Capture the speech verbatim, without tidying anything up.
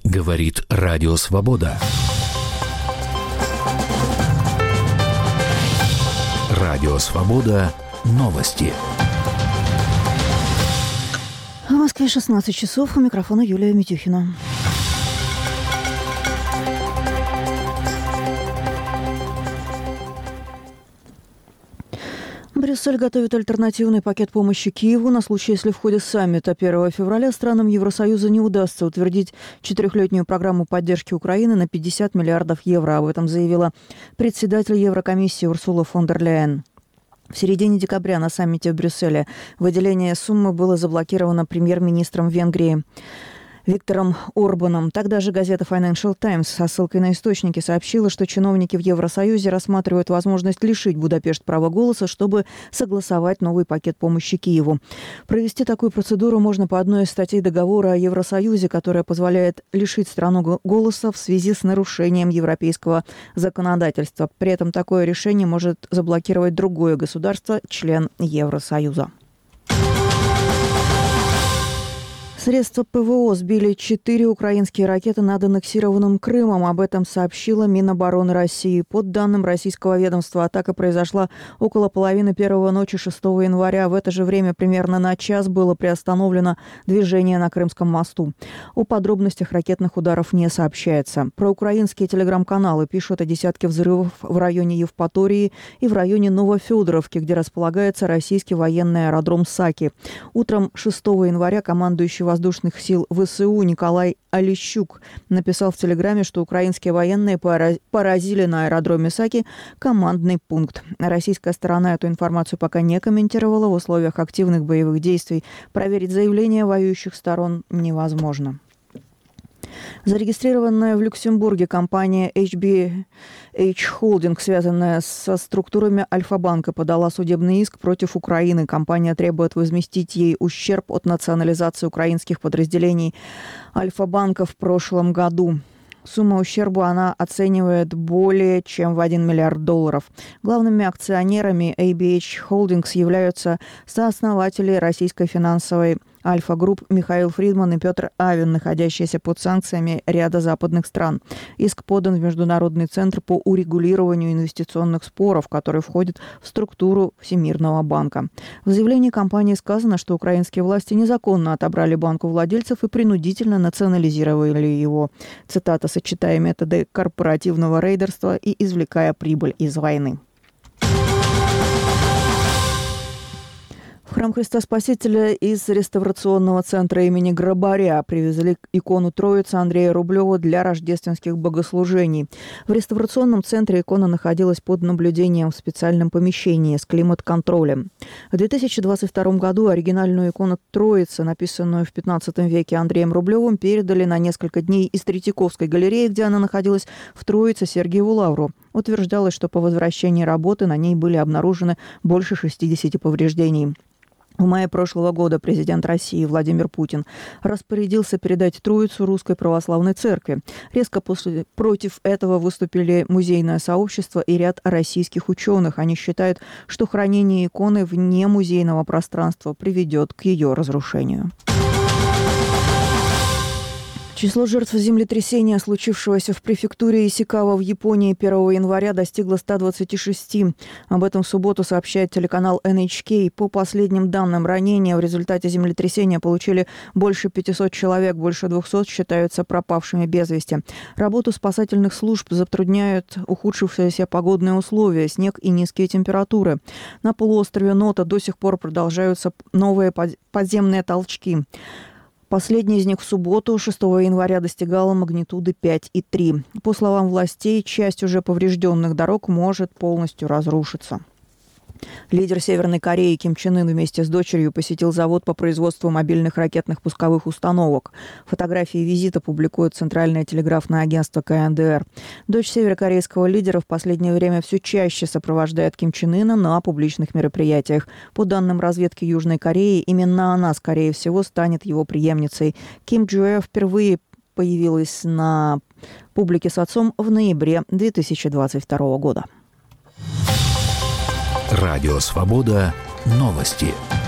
Говорит Радио Свобода. Радио Свобода. Новости. В Москве шестнадцать часов. У микрофона Юлия Митюхина. Брюссель готовит альтернативный пакет помощи Киеву на случай, если в ходе саммита первого февраля странам Евросоюза не удастся утвердить четырехлетнюю программу поддержки Украины на пятьдесят миллиардов евро. Об этом заявила председатель Еврокомиссии Урсула фон дер Ляйен. В середине декабря на саммите в Брюсселе выделение суммы было заблокировано премьер-министром Венгрии Виктором Орбаном. Тогда же газета Financial Times со ссылкой на источники сообщила, что чиновники в Евросоюзе рассматривают возможность лишить Будапешт права голоса, чтобы согласовать новый пакет помощи Киеву. Провести такую процедуру можно по одной из статей договора о Евросоюзе, которая позволяет лишить страну голоса в связи с нарушением европейского законодательства. При этом такое решение может заблокировать другое государство, член Евросоюза. Средства ПВО сбили четыре украинские ракеты над аннексированным Крымом. Об этом сообщила Минобороны России. Под данным российского ведомства, атака произошла около половины первого ночи шестого января. В это же время примерно на час было приостановлено движение на Крымском мосту. О подробностях ракетных ударов не сообщается. Проукраинские телеграм-каналы пишут о десятке взрывов в районе Евпатории и в районе Новофедоровки, где располагается российский военный аэродром Саки. Утром шестого января командующий воздушных сил ВСУ Николай Олещук написал в Телеграме, что украинские военные поразили на аэродроме Саки командный пункт. Российская сторона эту информацию пока не комментировала. В условиях активных боевых действий проверить заявления воюющих сторон невозможно. Зарегистрированная в Люксембурге компания эйч би эйч Holding, связанная со структурами Альфа-банка, подала судебный иск против Украины. Компания требует возместить ей ущерб от национализации украинских подразделений Альфа-банка в прошлом году. Сумма ущерба она оценивает более чем в один миллиард долларов. Главными акционерами эй би эйч Holdings являются сооснователи российской финансовой Альфа-групп Михаил Фридман и Петр Авен, находящиеся под санкциями ряда западных стран. Иск подан в Международный центр по урегулированию инвестиционных споров, который входит в структуру Всемирного банка. В заявлении компании сказано, что украинские власти незаконно отобрали банк у владельцев и принудительно национализировали его. Цитата: «сочетая методы корпоративного рейдерства и извлекая прибыль из войны». В храм Христа Спасителя из реставрационного центра имени Грабаря привезли икону Троицы Андрея Рублева для рождественских богослужений. В реставрационном центре икона находилась под наблюдением в специальном помещении с климат-контролем. В две тысячи двадцать втором году оригинальную икону Троицы, написанную в пятнадцатом веке Андреем Рублевым, передали на несколько дней из Третьяковской галереи, где она находилась, в Троице Сергиеву Лавру. Утверждалось, что по возвращении работы на ней были обнаружены больше шестидесяти повреждений. В мае прошлого года президент России Владимир Путин распорядился передать Троицу Русской Православной Церкви. Резко после, против этого выступили музейное сообщество и ряд российских ученых. Они считают, что хранение иконы вне музейного пространства приведет к ее разрушению. Число жертв землетрясения, случившегося в префектуре Исикава в Японии первого января, достигло ста двадцати шести. Об этом в субботу сообщает телеканал эн эйч кей. По последним данным, ранения в результате землетрясения получили больше пятисот человек, больше двухсот считаются пропавшими без вести. Работу спасательных служб затрудняют ухудшившиеся погодные условия, снег и низкие температуры. На полуострове Нота до сих пор продолжаются новые подземные толчки. Последний из них в субботу, шестого января, достигала магнитуды пять и три. По словам властей, часть уже поврежденных дорог может полностью разрушиться. Лидер Северной Кореи Ким Чен Ын вместе с дочерью посетил завод по производству мобильных ракетных пусковых установок. Фотографии визита публикует Центральное телеграфное агентство ка эн дэ эр. Дочь северокорейского лидера в последнее время все чаще сопровождает Ким Чен Ына на публичных мероприятиях. По данным разведки Южной Кореи, именно она, скорее всего, станет его преемницей. Ким Джуэ впервые появилась на публике с отцом в ноябре две тысячи двадцать второго года. Радио Свобода. Новости.